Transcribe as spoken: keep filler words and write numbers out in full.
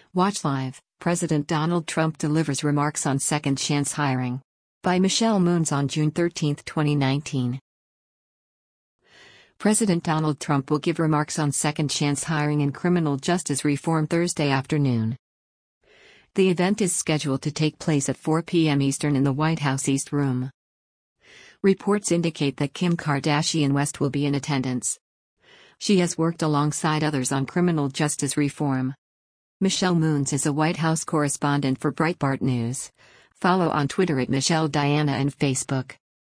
Watch Live, President Donald Trump delivers remarks on second chance hiring. By Michelle Moons on June thirteenth, twenty nineteen. President Donald Trump will give remarks on second chance hiring and criminal justice reform Thursday afternoon. The event is scheduled to take place at four p m Eastern in the White House East Room. Reports indicate that Kim Kardashian West will be in attendance. She has worked alongside others on criminal justice reform. Michelle Moons is a White House correspondent for Breitbart News. Follow on Twitter at Michelle Diana and Facebook.